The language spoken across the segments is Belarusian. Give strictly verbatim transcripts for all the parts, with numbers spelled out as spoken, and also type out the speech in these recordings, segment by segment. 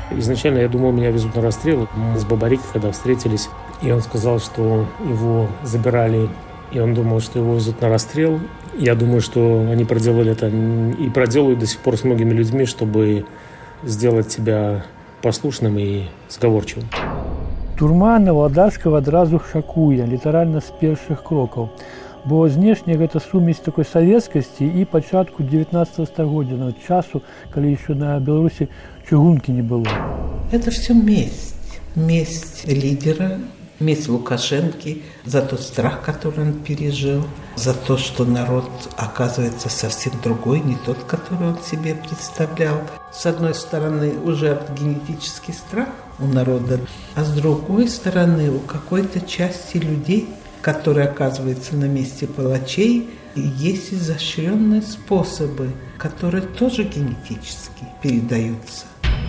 Изначально я думал, меня везут на расстрел. Мы с Бабарикой, когда встретились, и он сказал, что его забирали, и он думал, что его везут на расстрел. Я думаю, что они проделали это и проделают до сих пор с многими людьми, чтобы сделать тебя послушным и сговорчивым. Турма Валадарскага адразу шакуе, літаральна з першых крокаў. Бо знешне гэта сумесь такой савецкасці і пачатку дзевятнаццатага стагоддзя, нават часу, калі яшчэ на Беларусі чыгункі не было. Это все месть. Месть лидера, месть Лукашенко за тот страх, который он пережил, за то, что народ оказывается совсем другой, не тот, который он себе представлял. С одной стороны, уже генетический страх у народа, а с другой стороны, у какой-то части людей, которые оказываются на месте палачей, есть изощренные способы, которые тоже генетически передаются.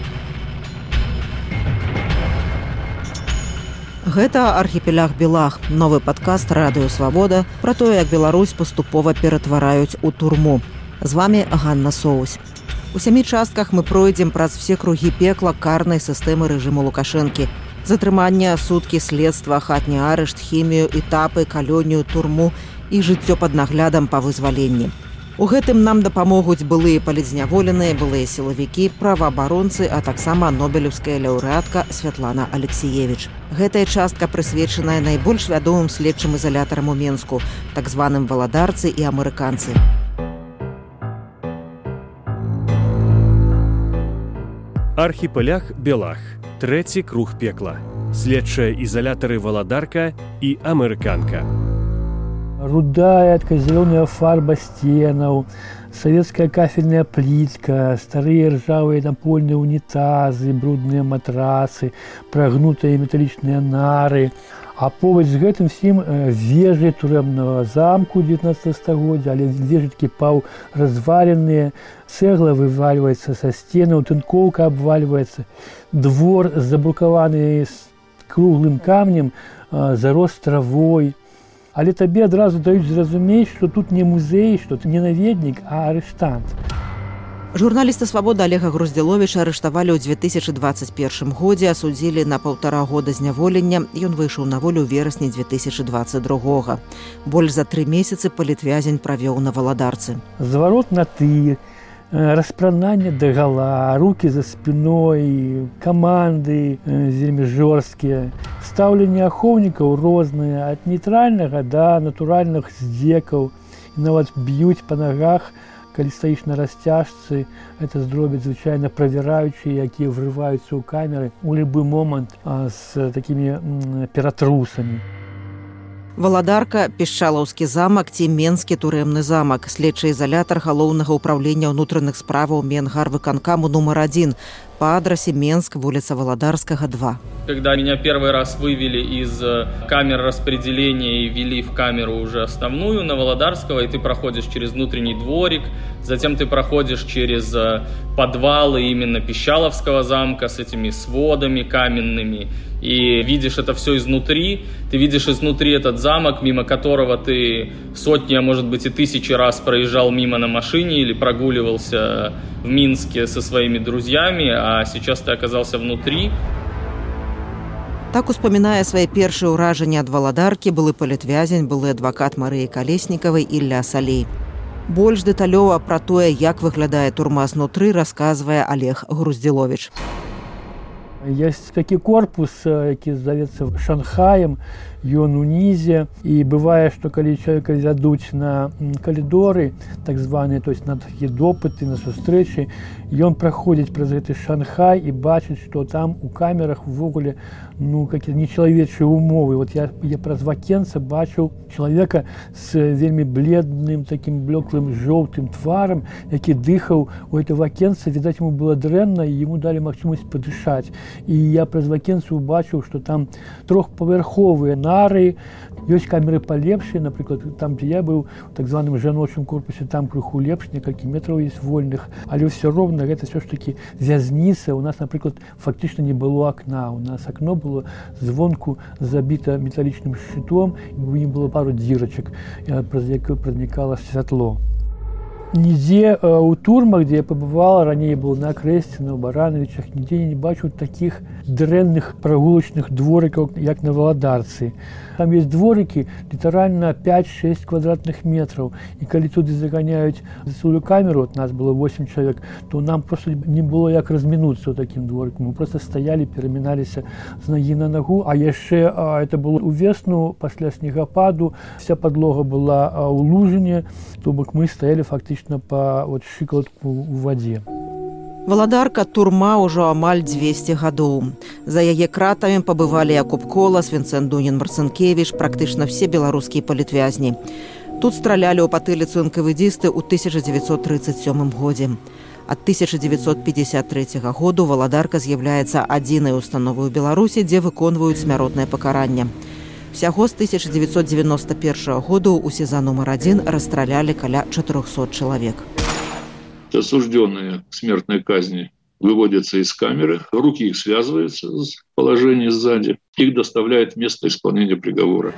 Гэта архіпеляг Белах, новы падкаст Радыё Свабода пра тое, як Беларусь паступова ператвараюць у турму. З вамі Ганна Соусь. У сямі частках мы пройдзем праз все кругі пекла карнай сістэмы рэжыму Лукашэнкі. Затрыманне, суткі следства, хатні арышт, хімію, этапы, калонію, турму і жыццё пад наглядам па вызваленні. У гэтым нам дапамогуць былыя палітзняволеныя, былыя сілавікі, праваабаронцы, а таксама нобелеўская лаўрэатка Святлана Алексіевіч. Гэтая частка прысвечаная найбольш вядомым следчым ізалятарам у Менску, так званым валадарцы і амерыканцы. Архіпеляг Белах. Трэці круг пекла. Следчыя ізалятары валадарка і амерыканка. Рудая, такая зеленая фарба стенаў, советская кафельная плитка, старые ржавые напольные унитазы, брудные матрасы, прогнутые металлічныя нары. А побач з гэтым всім вежы турэмнага замку дзевятнаццатага стагоддзя, але вежы такі паўразваленыя, цэгла вывальваецца са сценаў, тынкоўка абвальваецца, двор забрукаваны з круглым камнем, зарос травой. Але табе адразу даюць зразумець, што тут не музей, што ты не наведнік, а арыштант. Журналіста «Свабода» Олега Груздзіловіча арыштавалі ў дзве тысячы дваццаць першым годзе, асудзілі на паўтара года зняволення. Ён выйшаў на волю ў верасні дзве тысячы дваццаць другога. Больш за тры месяцы палітвязень правёў на валадарцы. Зварот на тыр, распрананне дагала, рукі за спіной, каманды вельмі жорсткія, стаўленне ахоўнікаў розныя, ад нейтральнага да натуральных здзекаў. І нават б'юць па нагах, калі стаіш на расцяжцы, это зробяць звычайна правяраючыя, якія врываюцца ў камеры ў любы момант з такімі ператрусамі. Валадарка, Пішчалаўскі замак ці Менскі турэмны замак, следчы ізалятар галоўнага ўпраўлення ўнутраных справаў Менгарвыканкаму нумар адзін по адрасе Менск, вуліца Валадарскага, два. Когда меня первый раз вывели из камер распределения и ввели в камеру уже основную на Валадарского, и ты проходишь через внутренний дворик, затем ты проходишь через подвалы именно Пищаловского замка с этими сводами каменными, и видишь это все изнутри. Ты видишь изнутри этот замок, мимо которого ты сотни, а может быть и тысячи раз проезжал мимо на машине или прогуливался в Минске со своими друзьями, а сейчас ты оказался внутри. Так успамінае свае першыя ўражанні ад валадаркі былы палітвязень, былы адвакат Марыі Калеснікавай Ілля Салей. Больш дэталёва пра тое, як выглядае турма знутры, расказвае Олег Груздзіловіч. Есть такі корпус, які завецца Шанхаем, ён унізе, і бывае, што калі чалавека вядуць на калідоры, так званыя, то есть на такія допыты, на сустрэчы, ён праходзіць праз гэты Шанхай і бачыць, што там у камерах увогуле ну, какие нечалавечыя умовы. Вот я, я праз вакенца бачыў чалавека з вельмі бледным, таким блеклым жоўтым тварам, які дыхаў у это вакенца, відаць, ему было дрэнна, і ему далі магчымасць падышаць. І я праз вакенца убачыў, што там трохпавярховыя нары, ёсць камеры палепшыя, напрыклад, там, дзе я быў, у так званым жаночым корпусе, там крыху лепш, некалькі метраў есть вольных, але ўсё роўна гэта все ж таки вязніца. У нас, напрыклад, фактычна не было акна. У нас акно было звонку забіта металічным шчытом, і не было пару дзірачак, праз якое пранікала святло. Нідзе ў турмах, дзе я пабывала, раней был на Акрэсціна, у Барановичах, нідзе я не бачу такіх дрэнных прагулачных дворыкаў, як на Валадарцы. Там есть дворыкі літаральна пять-шесть квадратных метраў. І калі туды заганяюць за сваю камеру, вот нас было восемь чалавек, то нам просто не было як размінуцца ў такім дворыку. Мы просто стаялі, пераміналіся з нагі на нагу, а яшчэ а, это было ў весну, пасля снегападу, вся падлога была а, ў лужыне, то бок мы стаялі фактычна па вот, шыкалатку ў вадзе. Валадарка турма ўжо амаль дзвесце гадоў. За яе кратамі пабывалі Якуб Колас, Вінцэнт Дунін-Марцынкевіч, практычна все беларускія палітвязні. Тут стралялі ў патыліцу энкавэдзісты ў тысяча дзевяцьсот трыццаць сёмым годзе. Ад тысяча дзевяцьсот пятьдесят трэцяга году Валадарка з'яўляецца адзінай установай у Беларусі, дзе выконваюць смяротнае пакаранне. Всяго з тысяча дзевяцьсот девяносто первого году у СІЗА номер один расстралялі каля четырёхсот чалавек. Осужденные к смертной казни выводятся из камеры, руки их связываются в положении сзади, их доставляют в место исполнения приговора.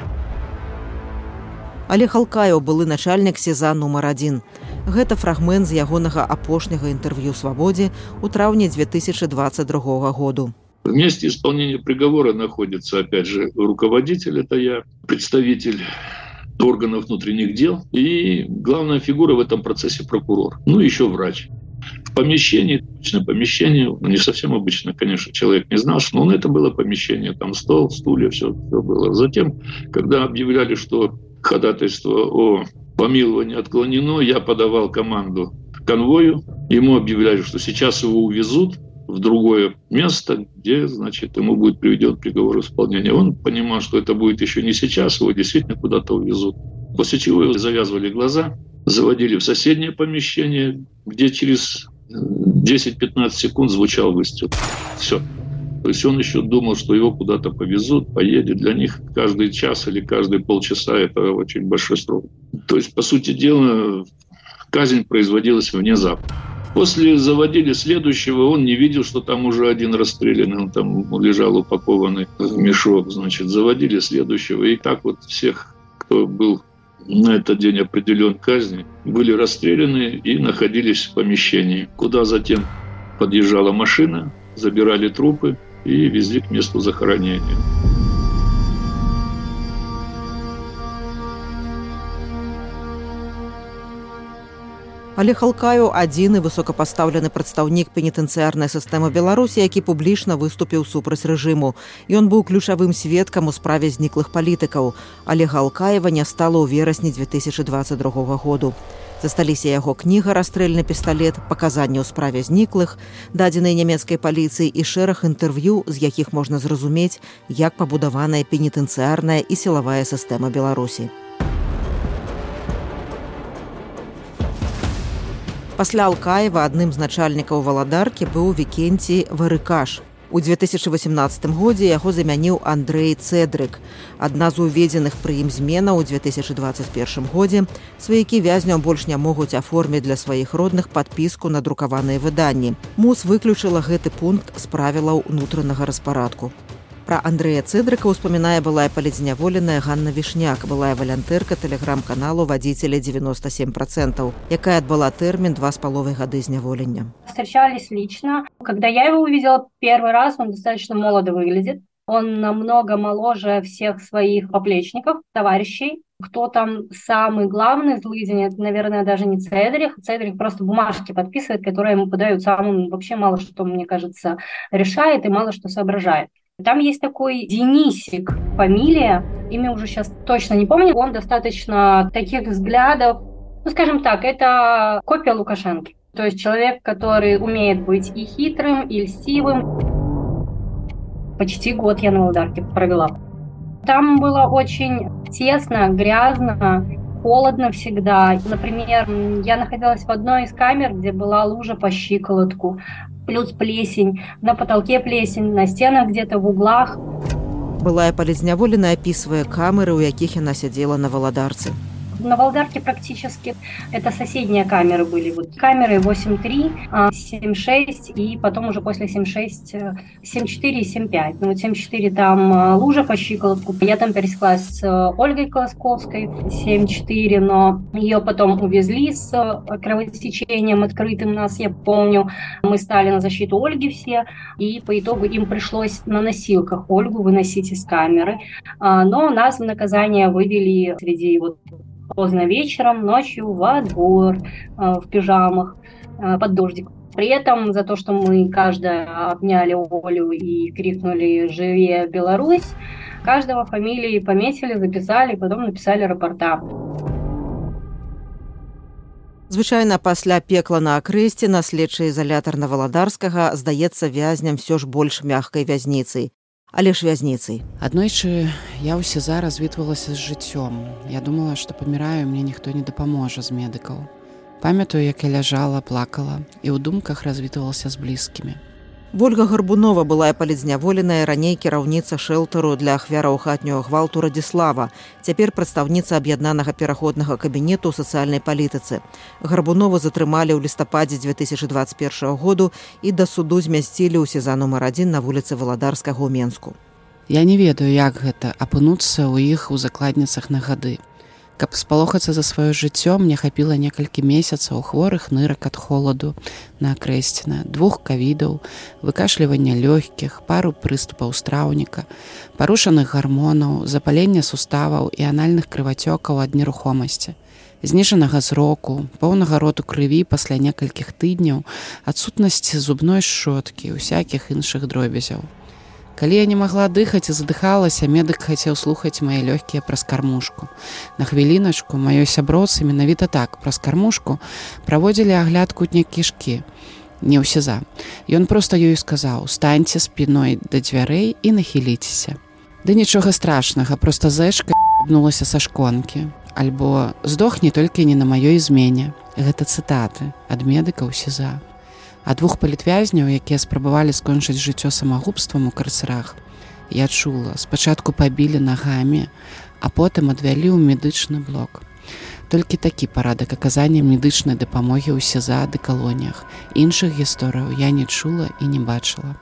Олег Алкаев былы начальник СІЗА номер один. Гэта фрагмент з ягонага апошняга інтэрв'ю «Свабодзе» у траўні две тысячи двадцать другого году. В месте исполнения приговора находится, опять же, руководитель, это я, представитель органов внутренних дел и главная фигура в этом процессе прокурор, ну еще врач. В помещении, обычное помещение, ну не совсем обычно, конечно, человек не знал, но ну, это было помещение, там стол, стулья, все, все было. Затем, когда объявляли, что ходатайство о помиловании отклонено, я подавал команду конвою, ему объявляли, что сейчас его увезут в другое место, где, значит, ему будет приведен приговор исполнения. Он понимал, что это будет еще не сейчас, его действительно куда-то увезут. После чего его завязывали глаза, заводили в соседнее помещение, где через десять-пятнадцать секунд звучал выстрел. Все. То есть он еще думал, что его куда-то повезут, поедет. Для них каждый час или каждые полчаса это очень большой срок. То есть, по сути дела, казнь производилась внезапно. После заводили следующего, он не видел, что там уже один расстрелянный, он там лежал упакованный в мешок, значит, заводили следующего. И так вот всех, кто был на этот день определен к казни, были расстреляны и находились в помещении, куда затем подъезжала машина, забирали трупы и везли к месту захоронения. Олег Алкаев – адзіны высокапастаўлены прадстаўнік пенітэнцыярнай сістэмы Беларусі, які публічна выступіў супраць рэжыму. Ён быў ключавым сведкам у справе зніклых палітыкаў. Олега Алкаева не стала ў верасні две тысячи двадцать другого году. Засталіся яго кніга «Расстрэльны пісталет», паказанні ў справе зніклых, дадзеныя нямецкай паліцыі і шэраг інтэрв'ю, з якіх можна зразумець, як пабудаваная пенітэнцыярная і сілавая сістэма Беларусі. Пасля Алкаева адным з начальнікаў Валадаркі быў Вікенцій Варыкаш. У две тысячи восемнадцатым годзе яго замяніў Андрэй Цэдрык. Адна з уведзеных пры ім зменаў у две тысячи двадцать первым годзе сваякі вязняў больш не могуць аформіць для сваіх родных падпіску на друкаваныя выданні. МУС выключыла гэты пункт з правілаў унутранага распарадку. Пра Андрэя Цэдрыка ўспамінае былая палітзняволеная Ганна Вішняк, былая валянтэрка тэлеграм-каналу «Водителя девяносто семь процентов», якая адбыла тэрмін два с половой гады зняволення. Встречались лично. Когда я его увидела первый раз, он достаточно молодо выглядит. Он намного моложе всех своих поплечников, товарищей. Кто там самый главный злыдень, это, наверное, даже не Цедрик. Цедрик просто бумажки подписывает, которые ему подают. Сам он вообще мало что, мне кажется, решает и мало что соображает. Там есть такой Денисик, фамилия, имя уже сейчас точно не помню. Он достаточно таких взглядов, ну, скажем так, это копия Лукашенко. То есть человек, который умеет быть и хитрым, и льстивым. Почти год я на Валадарке провела. Там было очень тесно, грязно, холодно всегда. Например, я находилась в одной из камер, где была лужа по щиколотку, плюс плесень, на потолке плесень, на стенах где-то в углах. Былая палітзняволеная апісвае камеры, у якіх яна сядзела на Валадарцы. На Володарке практически это соседние камеры были. Вот камеры восемь три, семь шесть и потом уже после семь шесть, семь четыре и семь пять. Ну вот семь четыре там лужа по щиколотку. Я там пересеклась с Ольгой Колосковской семь четыре, но ее потом увезли с кровотечением открытым нас, я помню. Мы стали на защиту Ольги все, и по итогу им пришлось на носилках Ольгу выносить из камеры. Но нас в наказание вывели среди вот поздно вечером, ночью во двор э, в пижамах э, под дождик. При этом за то, что мы каждая обняли Олю и крикнули «Живее Беларусь!», каждого фамилии пометили, записали, потом написали рапорта. Звычайна пасля пекла на Акрэсці на следчы ізалятар Наваладарскага здаецца вязням все ж больш мягкай вязніцай. Але ж вязніцай. Аднойчы я ў СІЗА развітвалася з жыццём. Я думала, што паміраю, мне ніхто не дапаможа з медыкаў. Памятаю, як я ляжала, плакала і ў думках развітвалася з блізкімі. Вольга Гарбунова была палізняволеная раней кіраўніца шэлтару для ахвяраў хатняга гвалту Радзіслава, цяпер прадстаўніца аб'яднанага пераходнага кабінету ў сацыяльнай палітыцы. Гарбунову затрымалі ў лістападзе дзве тысячы дваццаць першага году і да суду змясцілі ў СІЗА нумар адзін на вуліцы Валадарскага ў Менску. Я не ведаю, як гэта апынуцца ў іх у закладніцах на гады. Каб спалохацца за сваё жыццё, мне хапіла некалькі месяцаў хворых нырак ад холаду на Акрэсціна, двух кавідаў, выкашлівання лёгкіх, пару прыступаў страўніка, парушаных гармонаў, запалення суставаў і анальных крывацёкаў ад нерухомасці, зніжанага зроку, поўнага роту крыві пасля некалькіх тыдняў, адсутнасці зубной шчоткі, усякіх іншых дробязяў. Калі я не магла дыхаць і задыхалася, медык хацеў слухаць мае лёгкія праз кармушку. На хвіліначку маёй сяброцы менавіта так, праз кармушку, праводзілі агляд кутняй кішкі. Не ў СІЗА. Ён проста ёй сказаў: «Станьце спіной да дзвярэй і нахіліцеся». Ды нічога страшнага, проста зэшка абнулася са шконкі. Альбо «Здохні толькі не на маёй змене». Гэта цытаты ад медыка ў СІЗА. А двух палітвязняў, якія спрабавалі скончыць жыццё самагубствам у карцэрах, я чула, спачатку пабілі нагамі, а потым адвялі ў медычны блок. Толькі такі парадак аказання медычнай дапамогі ў СІЗА ды калоніях. Іншых гісторыяў я не чула і не бачыла.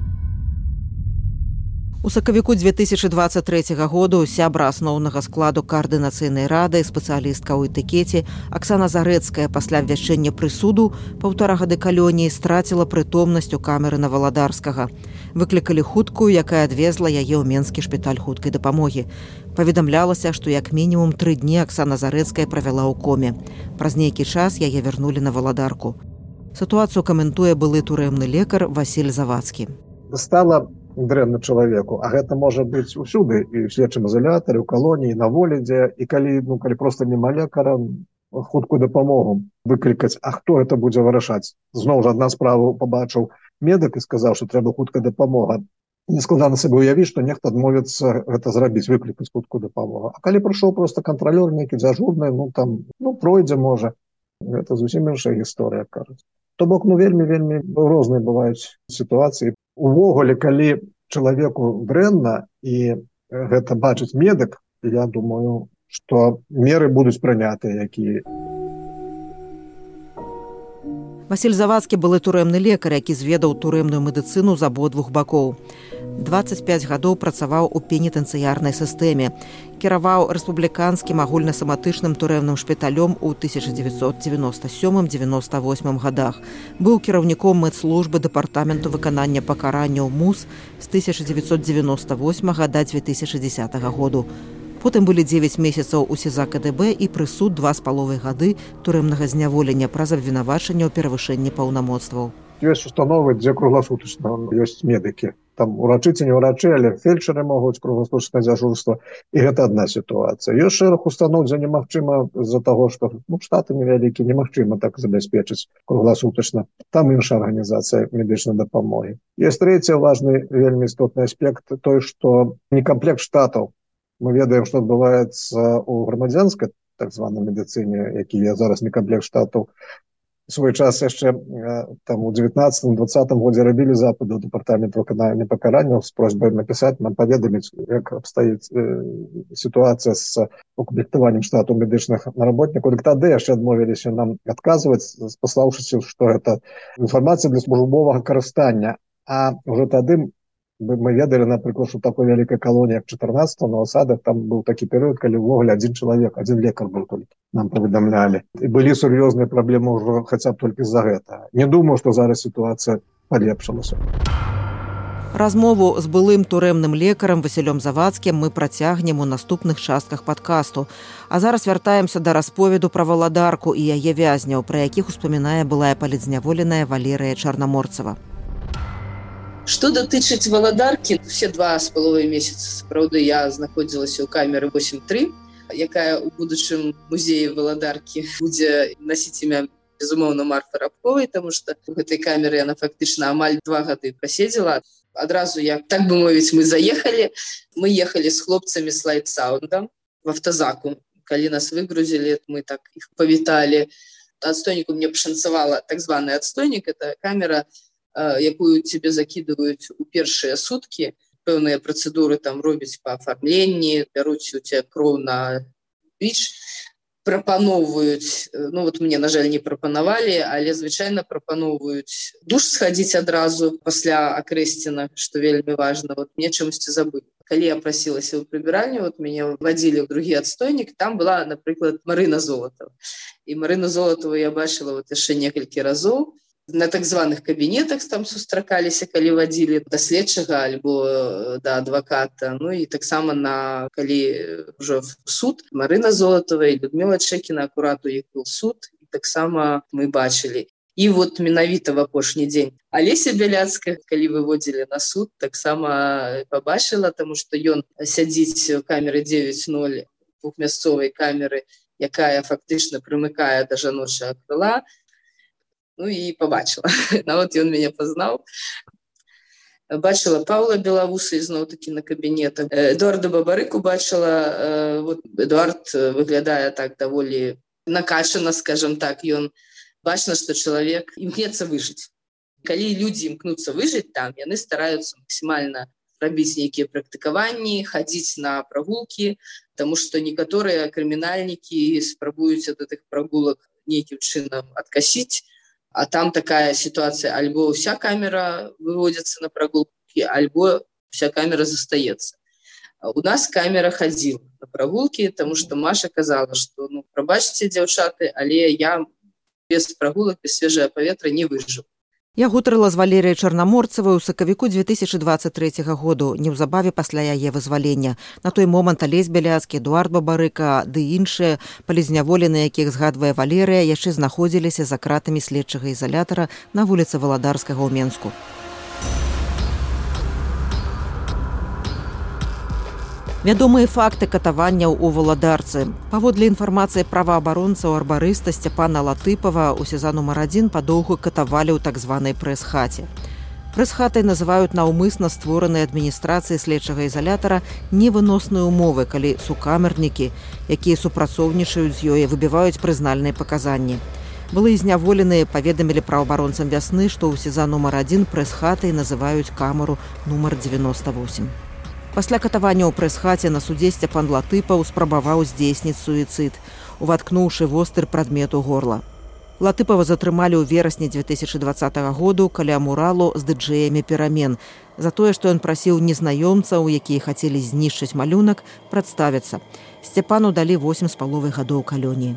У сакавіку дзве тысячы дваццаць трэцяга году сябра асноўнага складу каардынацыйнай рады, спецыялістка ў этыкеце Аксана Зарэцкая пасля абвяшчэння прысуду паўтара гады калоніі страціла прытомнасць у камеры Наваладарскага. Выклікалі хуткую, якая адвезла яе ў Менскі шпіталь хуткай дапамогі. Паведамлялася, што як мінімум тры дні Аксана Зарэцкая правяла ў коме. Праз нейкі час яе вярнулі на Валадарку. Сітуацыю каментуе былы турэмны лекар Васіль Завадскі. Стала дрэнна чалавеку, а гэта можа быць усюды, і ў следчым ізалятары, у калоніі, на волі, дзе, і калі, ну, калі проста няма лекара, хуткую дапамогу выклікаць, а хто гэта будзе вырашаць? Зноў жа адна справа пабачыў медык і сказаў, што трэба хуткая дапамога. Нескладана сабе ўявіць, што нехта адмовіцца гэта зрабіць, выклікаць хуткую дапамогу. А калі прыйшоў проста кантралёр, нейкі дзяжурны, ну, там, ну, пройдзе, можа. Гэта зусім іншая гісторыя, кажуць. То бок, ну, вельмі-вельмі розныя бываюць сітуацыі. Увогуле, калі чалавеку дрэнна і гэта бачыць медык, я думаю, што меры будуць прынятыя, якія. Васіль Завадскі былы турэмны лекар, які зведаў турэмную медыцыну з абодвух бакоў. дваццаць пяць гадоў працаваў у пенітэнцыярнай сістэме. Кіраваў рэспубліканскім агульнасаматычным турэмным шпіталём у тысяча дзевяцьсот дзевяноста сёмым — дзевяноста восьмым гадах. Быў кіраўніком медслужбы дэпартаменту выканання пакаранняў МУС з тысяча дзевяцьсот дзевяноста восьмага да дзве тысячы дзесятага году. Потым былі дзевяць месяцаў у СІЗА КДБ і прысуд два з паловай гады турэмнага зняволення праз абвінавачанне ў перавышэнні паўнамоцтваў. Ёсць установы, дзе кругласутачна ёсць медыкі. Там урачы ці не урачы, але фельчары могуць кругласутачнае дзяжурства, і гэта адна сітуацыя. Ёсць шэраг устаноў, дзе немагчыма з-за таго, што, ну, штаты невялікія, немагчыма так забяспечыць кругласутачна. Там іншая арганізацыя медычнай дапамогі. Ёсць трэці важны, вельмі істотны аспект, той, што некамплект штатаў. Мы ведаем, што адбываецца ў грамадзянскай так званай медыцыне, які я зараз некамплект штатаў. свой час яшчэ там у девятнадцатым двадцатым годзе рабілі запады ў дэпартамент выканання пакаранняў з просьбай напісаць нам, паведаміць, як абстаіць э, сітуацыя з укамплектаваннем штату медычных работнікаў. Дык тады яшчэ адмовіліся нам адказваць, паслаўшыся, што гэта інфармацыя для службовага карыстання. А ўжо тады мы ведалі, напрыклад, што такой вялікай калоніі, як чатырнаццатым на асадах, там быў такі перыяд, калі ўвогуле адзін чалавек, адзін лекар быў толькі, нам паведамлялі. І былі сур'ёзныя праблемы ўжо хаця б толькі з-за гэта. Не думаю, што зараз сітуацыя палепшылася. Размову з былым турэмным лекарам Васілём Завадскім мы працягнем у наступных частках падкасту. А зараз вяртаемся да расповеду пра Валадарку і яе вязняў, пра якіх успамінае былая палітзняволеная Валерыя Чарнаморцева. Што датычыць Валадаркі, все два з паловай месяцы, сапраўды, я знаходзілася ў камеры восемь тры, якая ў будучым музеі Валадаркі будзе насіць імя, безумоўна, Марфы Рабковай, таму што у гэтай камеры яна фактычна амаль два гады праседзела. Адразу, як, так бы мовіць, мы заехалі, мы ехалі з хлопцамі з лайтсаундам в автозаку. Калі нас выгрузілі, мы так іх павіталі. Адстойніку мне пашанцавала, так званы адстойнік, это камера, якую тебе закидываюць у першыя суткі, пэўныя працэдуры там робяць па афармленні, бяруць у тебя кроў на біч, прапаноўваюць, ну вот мне, на жаль, не прапанавалі, але звычайна прапаноўваюць душ схадзіць адразу пасля акрэсціна, што вельмі важна, вот мне чымсьці забылі. Калі я прасілася ў прыбіральню, вот мяне вадзілі ў другі адстойнік, там была, напрыклад, Марына Золатова. І Марыну Золатову я бачыла вот яшчэ некалькі разоў, на так званых кабінетах там сустракаліся, калі вадзілі да следчага альбо да адваката. Ну і таксама на калі ўжо суд Марына Золатова і Людмила Чэкіна, акурат у іх быў суд, і таксама мы бачылі. І вот менавіта в апошні дзень Алеся Бяляцкая, калі выводзілі на суд, таксама пабачыла, таму што ён сядзіць у камеры дзевяць ноль, двухмясцовай камеры, якая фактычна прымыкае да жаночага крыла. Ну і пабачыла. Нават ён мяне пазнаў. Бачыла Паўла Белавуса ізноў-такі на кабінетах. Эдуарда Бабарыку бачыла. Вот Эдуард выглядае так даволі накачана, скажем так. Ён бачна, што чалавек імкнецца выжыць. Калі людзі імкнуцца выжыць там, яны стараюцца максімальна рабіць нейкія практыкаванні, хадзіць на прагулкі, таму што некаторыя крымінальнікі спрабуюць ад гэтых прагулак нейкім чынам адкасіць. А там такая ситуация, альбо вся камера выводится на прогулки, альбо вся камера застаецца. У нас камера ходила на прогулки, потому что Маша казала, что, ну, пробачьте, дзяўчаты, але я без прогулок, без свежего поветра не выживу. Я гутарыла з Валерыяй Чарнаморцевай у сакавіку две тысячи двадцать третьего году, неўзабаве пасля яе вызвалення. На той момант Алесь Бяляцкі, Эдуард Бабарыка ды іншыя палізняволеныя, якіх згадвае Валерыя, яшчэ знаходзіліся за кратамі следчага ізалятара на вуліцы Валадарскага ў Менску. Вядомыя факты катаванняў у Валадарцы. Паводле інфармацыі праваабаронцаў арбарыста Сцяпана Латыпава, у сезон нумар адзін падоўгу катавалі ў так званай прэс-хаце. Прэс-хатай называюць наўмысна створаныя адміністрацыі следчага ізалятара невыносныя умовы, калі сукамернікі, якія супрацоўнічаюць з ёй, выбіваюць прызнальныя паказанні. Былыя зняволеныя паведамілі праваабаронцам вясны, што ў сезон нумар адзін прэс-хатай называюць камеру нумар девяносто восемь. Пасля катавання ў прэс-хаце на судзе Сцяпан Латыпаў спрабаваў здзейсніць суіцыд, уваткнуўшы востры прадмет у горла. Латыпава затрымалі ў верасні две тысячи двадцатого году каля муралу з ды-джэямі перамен за тое, што ён прасіў незнаёмцаў, якія хацелі знішчыць малюнак, прадставіцца. Сцяпану далі восемь з паловай гадоў калоніі.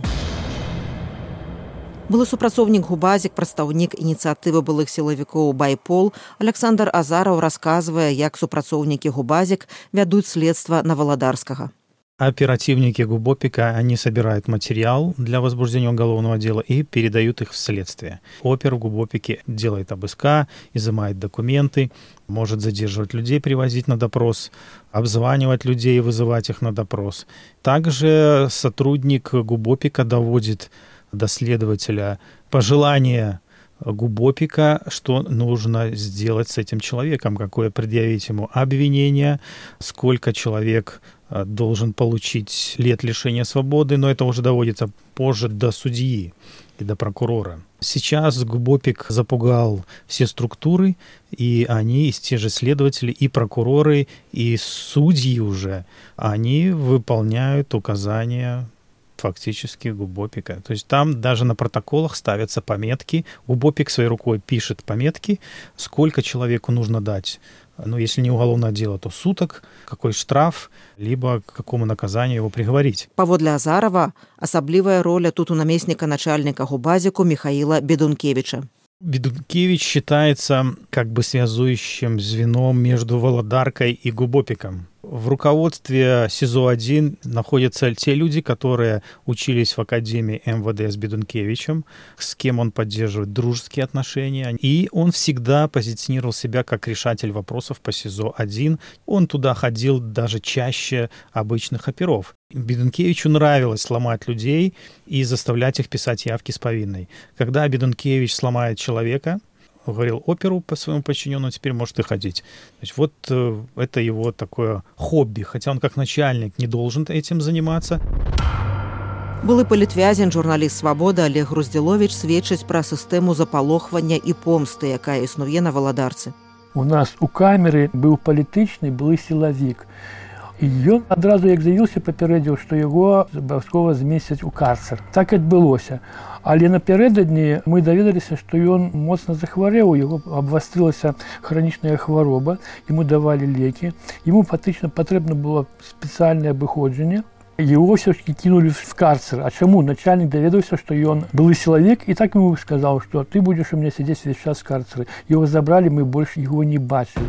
Былы супрацоўнік Губазік, прадстаўнік ініцыятывы былых сілавікоў «Байпол» Александр Азараў расказвае, як супрацоўнікі Губазік вядуць следства на Валадарскага. Оперативники ГУБОПИКа, они собирают материал для возбуждения уголовного дела и передают их в следствие. Опер в ГУБОПИКе делает обыска, изымает документы, может задерживать людей, привозить на допрос, обзванивать людей и вызывать их на допрос. Также сотрудник ГУБОПИКа доводит до следователя пожелание ГУБОПИКа, что нужно сделать с этим человеком, какое предъявить ему обвинение, сколько человек должен получить лет лишения свободы, но это уже доводится позже до судьи. и до прокурора. Сейчас ГУБОПИК запугал все структуры, и они, и те же следователи, и прокуроры, и судьи уже, они выполняют указания фактически ГУБОПИКа. То есть там даже на протоколах ставятся пометки. ГУБОПИК своей рукой пишет пометки, сколько человеку нужно дать. Ну, если не уголовное дело, то суток, какой штраф, либо к какому наказанию его приговорить. Паводле Азарова асаблівая роля тут у наместника начальника губазику Михаила Бедункевича. Бедункевич считается как бы связующим звеном между Володаркой и ГУБОПИКом. В руководстве СИЗО один находятся те люди, которые учились в Академии эм вэ дэ с Бедункевичем, с кем он поддерживает дружеские отношения. И он всегда позиционировал себя как решатель вопросов по СИЗО один. Он туда ходил даже чаще обычных оперов. Бедункевичу нравилось сломать людей и заставлять их писать явки с повинной. Когда Бедункевич сломает человека, говорил оперу по своему подчиненному, теперь может и ходить. То есть вот э, это его такое хобби, хотя он как начальник не должен этим заниматься. Былы палітвязень, журналіст «Свабода» Олег Груздзіловіч сведчыць пра сістэму запалохвання і помсты, якая існуе на Валадарцы. У нас у камеры быў палітычны былы сілавік. І ён адразу, як з'явіўся, папярэдзіў, што яго абавязкова змесцяць у карцер. Так адбылося. Але напярэдадні мы даведаліся, што ён моцна захварэў, у яго абвастрылася хранічная хвароба, яму давалі лекі, яму фактычна патрэбна было спецыяльнае абыходжанне. Его все-таки кинули в карцер. А чему? Начальник доведался, что он был силовик, и так ему сказал, что ты будешь у меня сидеть весь час в карцере. Его забрали, мы больше его не бачили.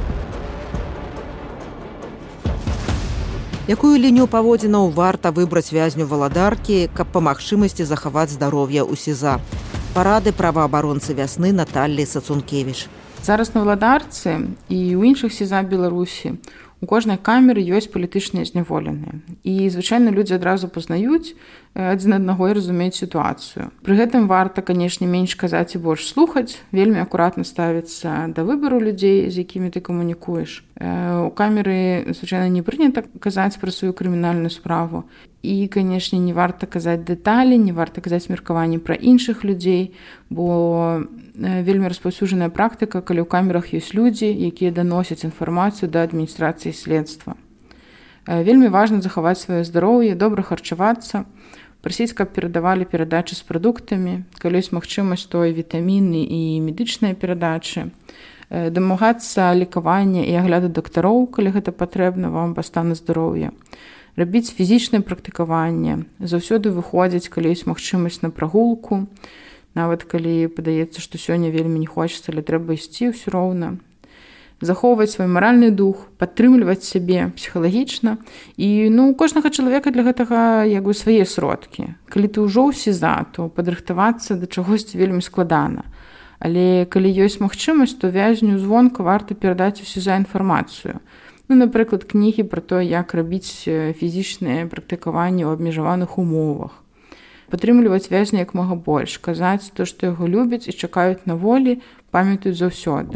Якую лінію паводзінаў варта выбраць вязню Валадаркі, каб па магчымасці захаваць здароўе ў СІЗА? Парады праваабаронцы вясны Наталлі Сацункевіч. Зараз на Валадарцы і ў іншых СІЗА Беларусі у кожнай камеры ёсць палітычныя зняволеныя. І, звычайна, людзі адразу пазнаюць адзін аднаго і разумеюць сітуацыю. Пры гэтым варта, канешне, менш казаць і больш слухаць, вельмі акуратна ставіцца да выбару людзей, з якімі ты камунікуеш. У камеры, звычайна, не прынята казаць пра сваю крымінальную справу. І, канешне, не варта казаць дэталі, не варта казаць меркаванні пра іншых людзей, бо вельмі распаўсюджаная практыка, калі ў камерах ёсць людзі, якія даносяць інфармацыю да адміністрацыі следства. Вельмі важна захаваць сваё здароўе, добра харчавацца, прасіць, каб перадавалі перадачы з прадуктамі, калі ёсць магчымасць, то і вітаміны і медычныя перадачы, дамагацца лекавання і агляду дактароў, калі гэта патрэбна вам па стану здароўя, рабіць фізічнае практыкаванне, заўсёды выходзіць, калі ёсць магчымасць на прагулку, нават калі падаецца, што сёння вельмі не хочацца, але трэба ісці ўсё роўна. Захоўваць свой маральны дух, падтрымліваць сябе псіхалагічна. І ну, у кожнага чалавека для гэтага як бы свае сродкі. Калі ты ўжо ў СІЗА, то падрыхтавацца да чагосьці вельмі складана. Але калі ёсць магчымасць, то вязню звонка варта перадаць у СІЗА інфармацыю. Ну, напрыклад, кнігі пра тое, як рабіць фізічнае практыкаванне ў абмежаваных умовах. Падтрымліваць вязня як мага больш, казаць то, што яго любяць і чакаюць на волі, памятаюць заўсёды.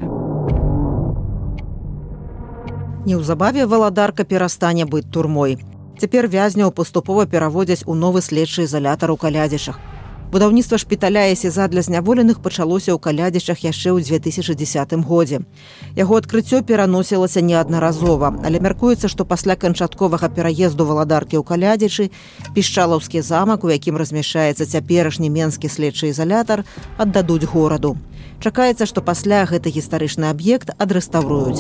Неўзабаве Валадарка перастане быць турмой. Цяпер вязняў паступова пераводзяць у новы следчы ізалятар у Калядзічах. Будаўніцтва шпіталя і СІЗА для зняволеных пачалося ў Калядзічах яшчэ ў дзве тысячы дзесятым годзе. Яго адкрыццё пераносілася неаднаразова, але мяркуецца, што пасля канчатковага пераезду Валадаркі ў Калядзічы пішчалаўскі замак, у якім размяшчаецца цяперашні менскі следчы ізалятар, аддадуць гораду. Чакаецца, што пасля гэты гістарычны аб'ект адрэстаўруюць.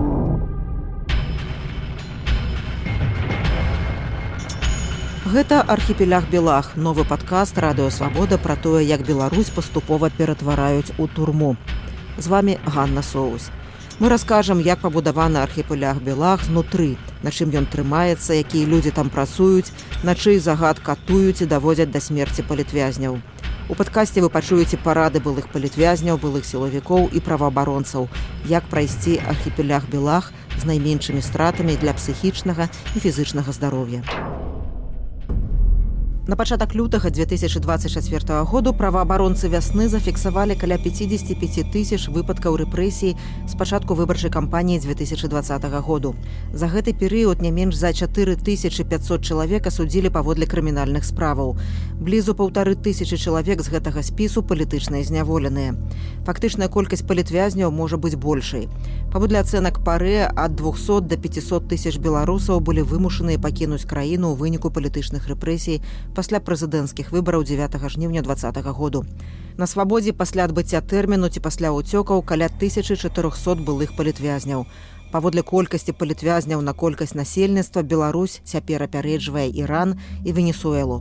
Гэта «Архіпеляг Белах», новы падкаст «Радыё Свабода» пра тое, як Беларусь паступова ператвараюць у турму. З вамі Ганна Соус. Мы раскажам, як пабудаваны архіпеляг Белах знутры, на чым ён трымаецца, якія людзі там працуюць, на чый загад катуюць і даводзяць да смерці палітвязняў. У падкасце вы пачуеце парады былых палітвязняў, былых сілавікоў і праваабаронцаў, як прайсці архіпеляг Белах з найменшымі стратамі для псіхічнага і фізычнага здароўя. На пачатак лютага две тысячи двадцать четвёртого году праваабаронцы вясны зафіксавалі каля пятьдесят пять тысяч выпадкаў рэпрэсій з пачатку выбарчай кампаніі две тысячи двадцатого году. За гэты перыяд не менш за четыре тысячи пятьсот чалавек асудзілі паводле крымінальных справаў. Блізу паўтары тысячы чалавек з гэтага спісу палітычныя зняволеныя. Фактычная колькасць палітвязняў можа быць большай. Паводле ацэнак ПАРЭ, ад двухсот до пятисот тысяч беларусаў былі вымушаныя пакінуць краіну ў выніку палітычных рэпрэсій пасля прэзідэнцкіх выбараў дзевятага жніўня двадцатага году. На свабодзе пасля адбыцця тэрміну ці пасля ўцёкаў каля тысячы чатырохсот былых палітвязняў. Паводле колькасці палітвязняў на колькасць насельніцтва Беларусь цяпер апярэджвае Іран і Венесуэлу.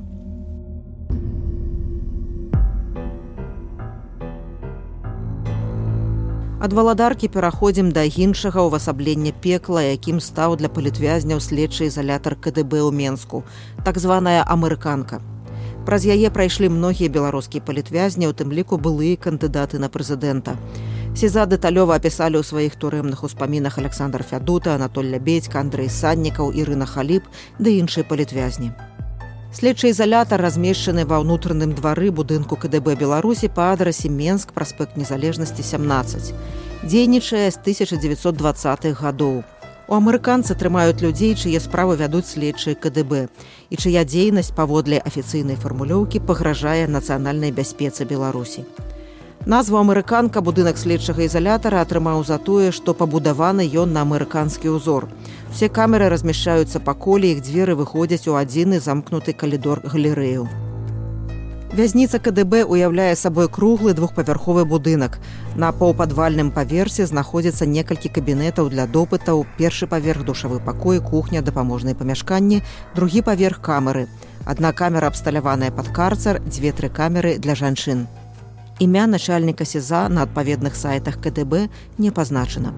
Ад валадаркі пераходзім да іншага ўвасаблення пекла, якім стаў для палітвязняў следчы ізалятар КДБ ў Менску, так званая амерыканка. Праз яе прайшлі многія беларускія палітвязні, у тым ліку былыя кандыдаты на прэзідэнта. СІЗА дэталёва апісалі ў сваіх турэмных успамінах Александр Фядута, Анатоль Лябедзька, Андрэй Саднікаў, Ірына Халіп ды іншыя палітвязні. Следчы ізалятар размешчаны ва ўнутраным двары будынку КДБ Беларусі па адрасе Менск, праспект Незалежнасці, сямнаццаць. Дзейнічае з тысяча дзевяцьсот дваццатых гадоў. У амерыканцы трымаюць людзей, чые справы вядуць следчыя КДБ, і чыя дзейнасць паводле афіцыйнай фармулёўкі пагражае нацыянальнай бяспецы Беларусі. Назву амерыканка будынак следчага ізалятара атрымаў за тое, што пабудаваны ён на амерыканскі ўзор. Усе камеры размяшчаюцца па коле, іх дзверы выходзяць у адзіны замкнуты калідор-галерэю. Вязніца КДБ уяўляе сабой круглы двухпавярховы будынак. На паўпадвальным паверсе знаходзіцца некалькі кабінетаў для допытаў, першы паверх душавы пакой, кухня, дапаможныя памяшканні, другі паверх камеры. Адна камера абсталяваная пад карцар, дзве-тры камеры для жанчын. Імя начальніка СІЗА на адпаведных сайтах КДБ не пазначана.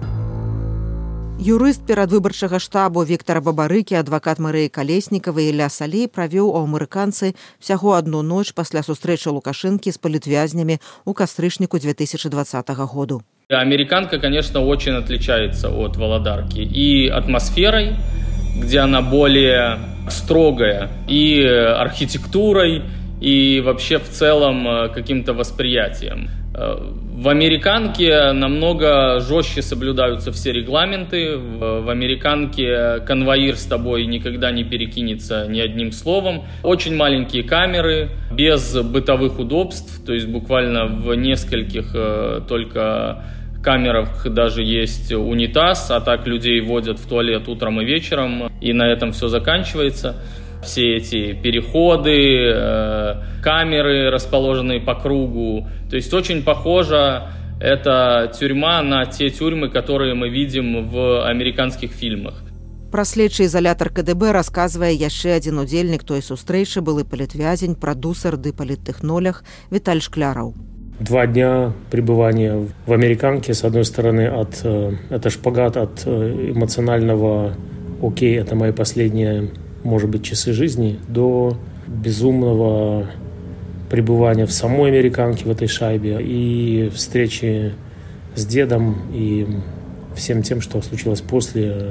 Юрыст перадвыбарчага штабу Віктара Бабарыкі, адвакат Марыі Калеснікавай Ілля Салей правёў у амерыканцы всяго одну ноч пасля сустрэчы Лукашэнкі з палітвязнямі ў кастрычніку две тысячи двадцатого году. Американка, конечно, очень отличается от Володарки и атмосферой, где она более строгая, и архитектурой, и вообще в целом каким-то восприятием. В американке намного жестче соблюдаются все регламенты. В американке конвоир с тобой никогда не перекинется ни одним словом. Очень маленькие камеры, без бытовых удобств, то есть буквально в нескольких только камерах даже есть унитаз, а так людей водят в туалет утром и вечером, и на этом все заканчивается. Все эти переходы, э, камеры, расположенные по кругу. То есть очень похожа эта тюрьма на те тюрьмы, которые мы видим в американских фильмах. Пра следчы ізалятар КДБ расказвае яшчэ адзін удзельнік той сустрэчы, былы палітвязень, прадусер ды паліттэхнолог Віталь Шкляраў. Два дня пребывания в американке, с одной стороны, от, это шпагат от эмоционального «окей, это мои последние, может быть, часы жизни», до безумного пребывания в самой американке, в этой шайбе, и встречи с дедом, и всем тем, что случилось после,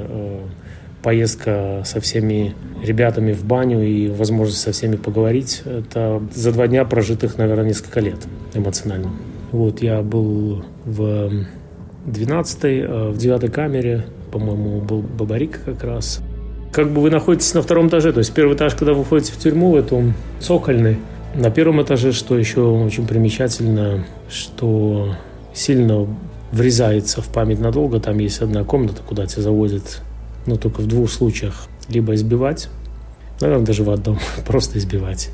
поездка со всеми ребятами в баню и возможность со всеми поговорить. Это за два дня прожитых, наверное, несколько лет эмоционально. Вот, я был в двенадцатой, в девятой камере, по-моему, был Бабарик как раз. Как бы вы находитесь на втором этаже, то есть первый этаж, когда вы входите в тюрьму, это цокольный. На первом этаже, что еще очень примечательно, что сильно врезается в память надолго, там есть одна комната, куда тебя завозят, но только в двух случаях. Либо избивать, наверное, даже в одном, просто избивать.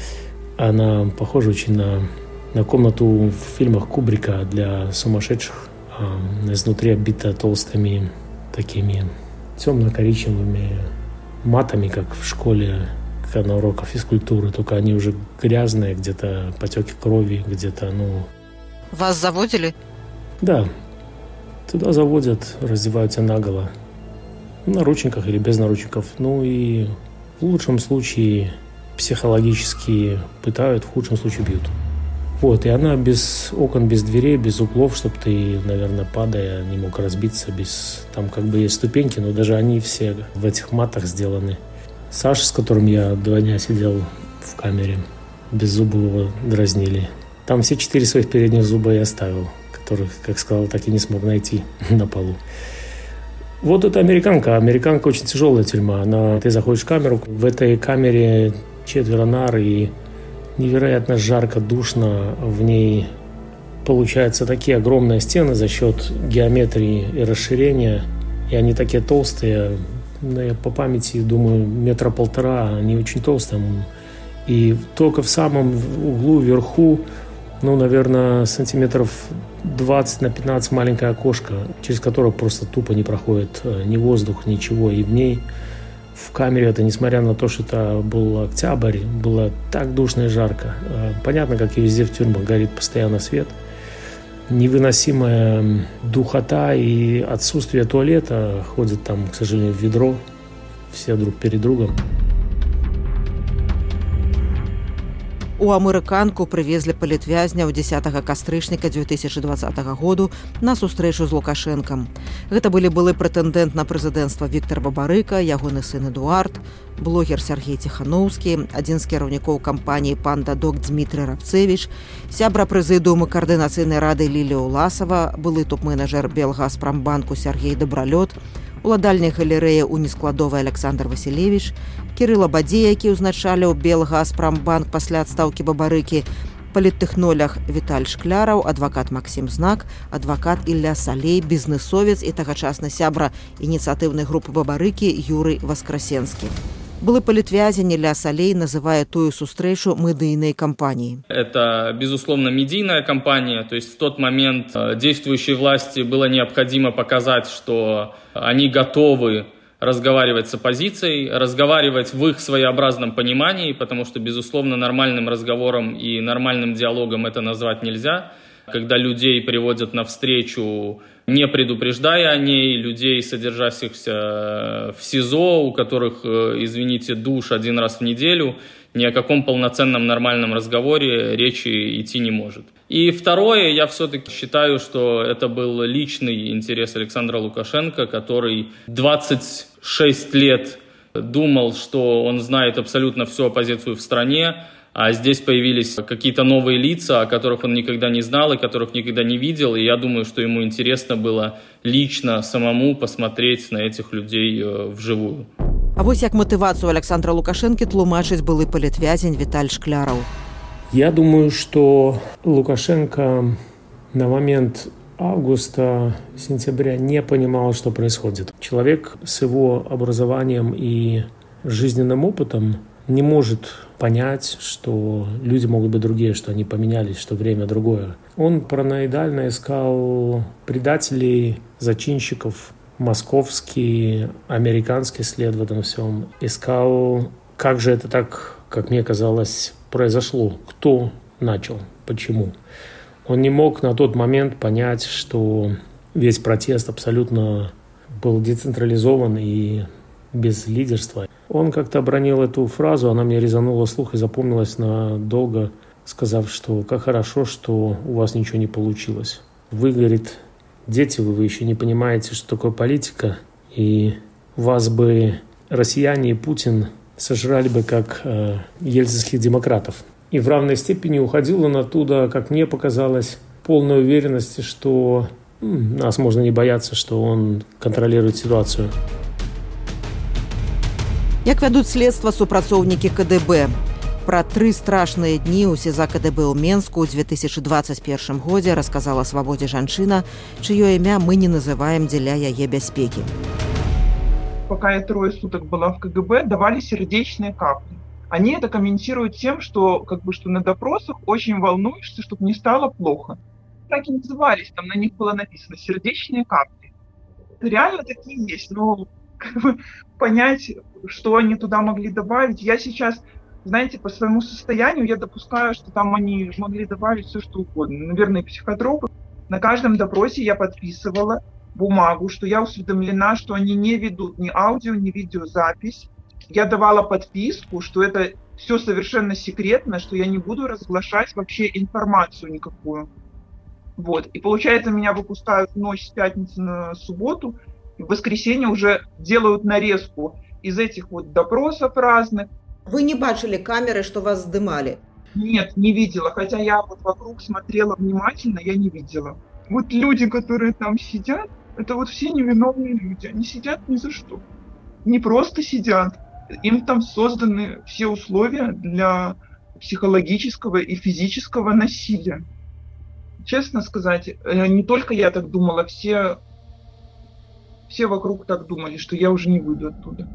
Она похожа очень на, на комнату в фильмах Кубрика для сумасшедших, а изнутри обита толстыми такими темно-коричневыми матами, как в школе, как на уроках физкультуры, только они уже грязные, где-то потеки крови, где-то, ну... Вас заводили? Да. Туда заводят, раздеваются наголо. В наручниках или без наручников. Ну и в лучшем случае психологически пытают, в худшем случае бьют. Вот, и она без окон, без дверей, без углов, чтобы ты, наверное, падая, не мог разбиться. Без... Там как бы есть ступеньки, но даже они все в этих матах сделаны. Саша, с которым я два дня сидел в камере. Беззубого его дразнили. Там все четыре своих передних зуба я оставил, которых, как сказал, так и не смог найти на полу. Вот это американка. Американка очень тяжелая тюрьма. Она, ты заходишь в камеру, в этой камере четверо нар, и невероятно жарко, душно. В ней получаются такие огромные стены за счет геометрии и расширения. И они такие толстые. Я по памяти думаю, метра полтора. Они очень толстые. И только в самом углу, вверху, ну, наверное, сантиметров двадцать на пятнадцать маленькое окошко, через которое просто тупо не проходит ни воздух, ничего. И в ней, в камере, это, несмотря на то, что это был октябрь, было так душно и жарко. Понятно, как и везде в тюрьмах, горит постоянно свет. Невыносимая духота и отсутствие туалета. Ходят там, к сожалению, в ведро, все друг перед другом. У амерыканку прывезлі палітвязняў дзесятага кастрычніка две тысячи двадцатага году на сустрэчу з Лукашэнкам. Гэта былі былы прэтэндэнт на прэзідэнцтва Віктар Бабарыка, ягоны сын Эдуард, блогер Сергей Тихановскі, адзін з кіраўнікоў кампаніі «Пандадок» Дмітрий Рабцевич, сябра прэзідыума каардынацыйнай рады Лілія Уласава, былы топ-менеджер Белгазпромбанку Сергей Добралёт, уладальнік галерэі «Унискладовай» Александр Василевич, Кирилла Бадзея, які ўзначаліў Белгазпромбанк пасля адстаўкі Бабарыкі, паліттэхнолог Віталь Шкляраў, адвакат Максим Знак, адвакат Ілля Салей, бізнесовец і тагачасны сябра ініцыятыўнай групы Бабарыкі Юрый Васкрасенскі. Былы палітвязень Ілля Салей называе тую сустрэчу медийной кампанией. Это, безусловно, медийная кампания. То есть в тот момент действующей власти было необходимо показать, что они готовы разговаривать с оппозицией, разговаривать в их своеобразном понимании, потому что, безусловно, нормальным разговором и нормальным диалогом это назвать нельзя. Когда людей приводят на встречу, не предупреждая о ней, людей, содержащихся в СИЗО, у которых, извините, душ один раз в неделю, ни о каком полноценном нормальном разговоре речи идти не может. И второе, я все-таки считаю, что это был личный интерес Александра Лукашенко, который двадцать шесть лет думал, что он знает абсолютно всю оппозицию в стране, а здесь появились какие-то новые лица, о которых он никогда не знал и которых никогда не видел. И я думаю, что ему интересно было лично самому посмотреть на этих людей вживую. А вось як мотивацию Александра Лукашенко тлумачыць былы палітвязень Віталь Шкляраў. Я думаю, что Лукашенко на момент августа-сентября не понимал, что происходит. Человек с его образованием и жизненным опытом не может понять, что люди могут быть другие, что они поменялись, что время другое. Он параноидально искал предателей, зачинщиков, московский, американский след в этом всем. Искал, как же это так, как мне казалось, произошло, кто начал, почему. Он не мог на тот момент понять, что весь протест абсолютно был децентрализован и без лидерства. Он как-то обронил эту фразу, она мне резанула слух и запомнилась надолго, сказав, что как хорошо, что у вас ничего не получилось. Вы, говорит, дети, вы, вы еще не понимаете, что такое политика, и вас бы россияне и Путин сожрали бы как э, ельцинских демократов. И в равной степени уходил он оттуда, как мне показалось, полной уверенности, что м, нас можно не бояться, что он контролирует ситуацию. Як вядуць следства супрацоўнікі КДБ? Пра тры страшныя дні ў СІЗА КДБ ў Менску ў две тысячи двадцать першым годзе расказала «Свабодзе» жанчына, чыё імя мы не называем дзеля яе бяспекі. Пока я трое суток была в КГБ, давали сердечные капли. Они это комментируют тем, что, как бы, что на допросах очень волнуешься, чтобы не стало плохо. Так и назывались, там на них было написано «сердечные капли». Реально такие есть, но как бы понять, что они туда могли добавить. Я сейчас, знаете, по своему состоянию я допускаю, что там они могли добавить все, что угодно. Наверное, психотропы. На каждом допросе я подписывала бумагу, что я усведомлена, что они не ведут ни аудио, ни видеозапись. Я давала подписку, что это все совершенно секретно, что я не буду разглашать вообще информацию никакую. Вот. И получается, меня выпускают в ночь с пятницы на субботу, и в воскресенье уже делают нарезку из этих вот допросов разных. Вы не бачили камеры, что вас сдымали? Нет, не видела. Хотя я вот вокруг смотрела внимательно, я не видела. Вот люди, которые там сидят, это вот все невиновные люди. Они сидят ни за что. Не просто сидят. Им там созданы все условия для психологического и физического насилия. Честно сказать, не только я так думала, все, все вокруг так думали, что я уже не выйду оттуда.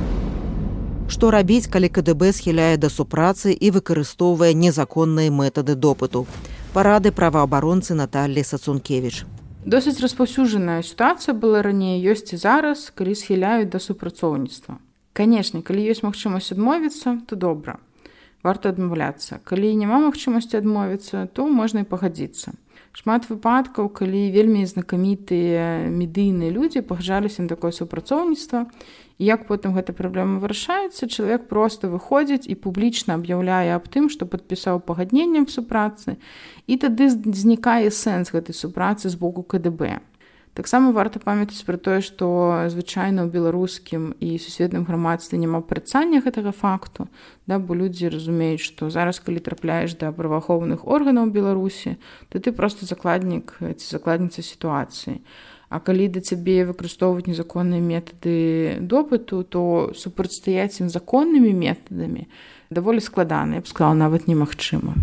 Што рабіць, калі КДБ схіляе да супрацы і выкарыстоўвае незаконныя метады допыту? Парады праваабаронцы Наталлі Сацункевіч. Досыць распаўсюджаная сітуацыя была раней, ёсць і зараз, калі схіляюць да супрацоўніцтва. Канешне, калі ёсць магчымасць адмовіцца, то добра. Варта адмаўляцца. Калі няма магчымасці адмовіцца, то можна і пагадзіцца. Шмат выпадкаў, калі вельмі знакамітыя медыйныя людзі пагаджаліся на такое супрацоўніцтва, і як потым гэта праблема вырашаецца, чалавек проста выходзіць і публічна аб'яўляе аб тым, што падпісаў пагадненне аб супрацы, і тады знікае сэнс гэтай супрацы з боку КДБ. Таксама варта памятаць пра тое, што звычайна ў беларускім і сусветным грамадстве няма працання гэтага факту, да, бо людзі разумеюць, што зараз, калі трапляеш да праваахоўных органаў Беларусі, то ты проста закладнік ці закладніца сітуацыі. А калі да цябе выкарыстоўваюць незаконныя метады допыту, то супрацьстаяць ім законнымі метадамі даволі складана, я б сказала, нават немагчыма.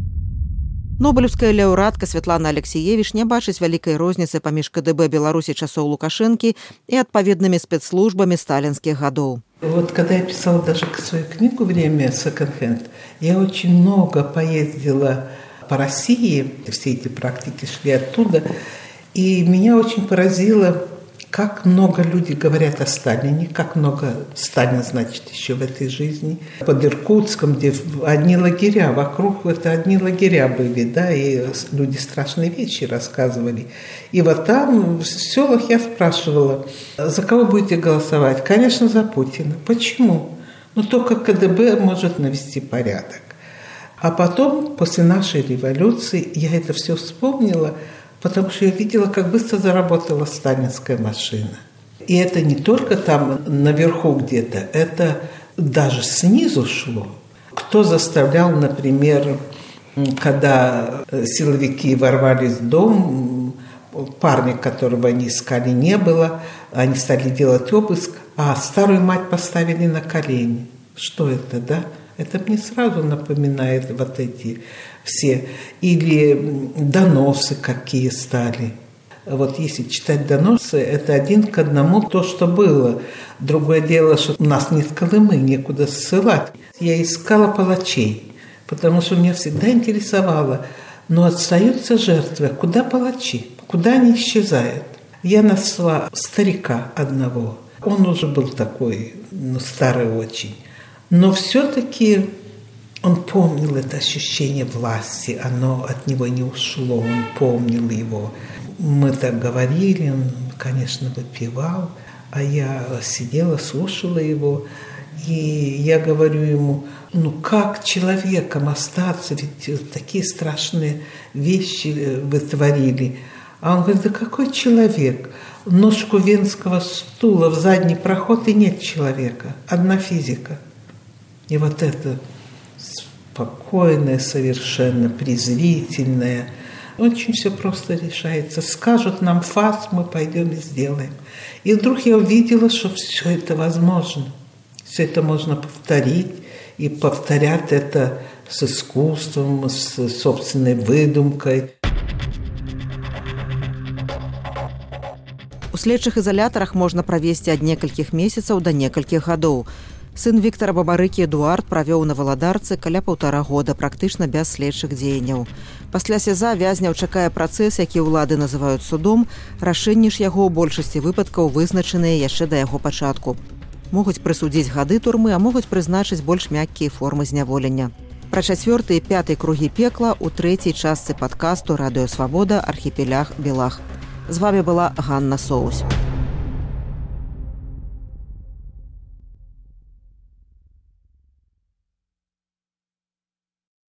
Нобелевская лаўрэатка Святлана Алексеевіч не бачыць вялікай розніцы паміж КДБ Беларусі часоў Лукашэнкі і адпаведнымі спецслужбамі сталінскіх гадоў. Вот когда я писала даже свою книгу «Время секонд-хенд», я очень много поездила по России, все эти практики шли оттуда, и меня очень поразило, как много люди говорят о Сталине, как много Сталина значит еще в этой жизни. Под Иркутском, где одни лагеря, вокруг это одни лагеря были, да, и люди страшные вещи рассказывали. И вот там в селах я спрашивала, за кого будете голосовать? Конечно, за Путина. Почему? Ну, только КДБ может навести порядок. А потом, после нашей революции, я это все вспомнила, потому что я видела, как быстро заработала сталинская машина. И это не только там наверху где-то, это даже снизу шло. Кто заставлял, например, когда силовики ворвались в дом, парня, которого они искали, не было, они стали делать обыск, а старую мать поставили на колени. Что это, да? Это мне сразу напоминает вот эти все. Или доносы какие стали. Вот если читать доносы, это один к одному то, что было. Другое дело, что у нас нет Колымы, некуда ссылать. Я искала палачей, потому что меня всегда интересовало. Но остаются жертвы. Куда палачи? Куда они исчезают? Я нашла старика одного. Он уже был такой, ну, старый очень. Но все-таки он помнил это ощущение власти, оно от него не ушло, он помнил его. Мы так говорили, он, конечно, выпивал, а я сидела, слушала его, и я говорю ему, ну как человеком остаться, ведь такие страшные вещи вы творили. А он говорит, да какой человек? Ножку венского стула в задний проход, и нет человека, одна физика. И вот это спокойное, совершенно презрительное, очень все просто решается. Скажут нам фас, мы пойдем и сделаем. И вдруг я увидела, что все это возможно. Все это можно повторить. И повторять это с искусством, с собственной выдумкой. У следчых изолятарах можна правесці ад некалькіх месяцаў да некалькіх гадоў. Сын Віктара Бабарыкі Эдуард правёў на Валадарцы каля паўтара года практычна без следчых дзеянняў. Пасля сеза вязняў чакае працэс, які ўлады называюць судом, рашэнні ж яго ў большасці выпадкаў вызначаныя яшчэ да яго пачатку. Могуць прысудзіць гады турмы, а могуць прызначыць больш мяккія формы зняволення. Пра чацвёрты і пяты кругі пекла ў трэцяй частцы падкасту «Радыё Свабода. Архіпелях Белах». З вами была Ганна Соусь.